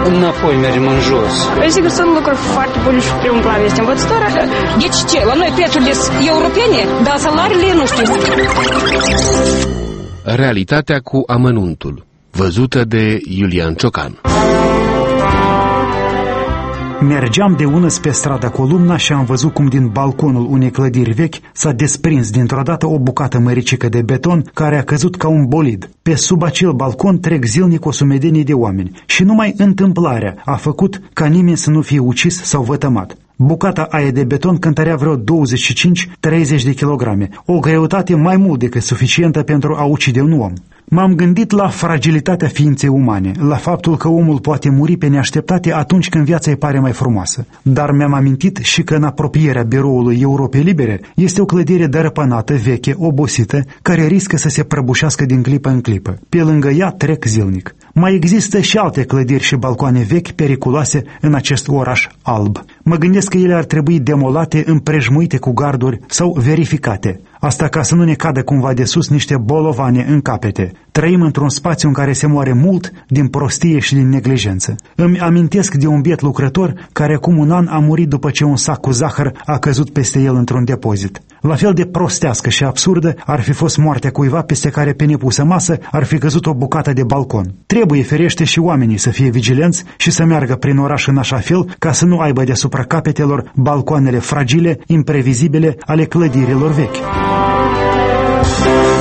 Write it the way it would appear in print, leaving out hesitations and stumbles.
înapoi mergem în jos. Sigur, sunt lucruri foarte bune și primul plan este învățătoarea. Deci ce? La noi prețurile sunt europene, dar salariile nu știu. Realitatea cu amănuntul, văzută de Iulian Ciocan. Mergeam de unăs pe strada Columna și am văzut cum din balconul unei clădiri vechi s-a desprins dintr-o dată o bucată măricică de beton care a căzut ca un bolid. Pe sub acel balcon trec zilnic o sumedenie de oameni și numai întâmplarea a făcut ca nimeni să nu fie ucis sau vătămat. Bucata aia de beton cântărea vreo 25-30 de kilograme, o greutate mai mult decât suficientă pentru a ucide un om. M-am gândit la fragilitatea ființei umane, la faptul că omul poate muri pe neașteptate atunci când viața îi pare mai frumoasă. Dar mi-am amintit și că în apropierea biroului Europei Libere este o clădire dărăpânată, veche, obosită, care riscă să se prăbușească din clipă în clipă. Pe lângă ea trec zilnic. Mai există și alte clădiri și balcoane vechi periculoase în acest oraș alb. Mă gândesc că ele ar trebui demolate, împrejmuite cu garduri sau verificate. Asta ca să nu ne cadă cumva de sus niște bolovane în capete. Trăim într-un spațiu în care se moare mult din prostie și din neglijență. Îmi amintesc de un biet lucrător care acum un an a murit după ce un sac cu zahăr a căzut peste el într-un depozit. La fel de prostească și absurdă ar fi fost moartea cuiva peste care pe nepusă masă ar fi căzut o bucată de balcon. Trebuie ferește și oamenii să fie vigilenți și să meargă prin oraș în așa fel ca să nu aibă deasupra capetelor balcoanele fragile, imprevizibile ale clădirilor vechi.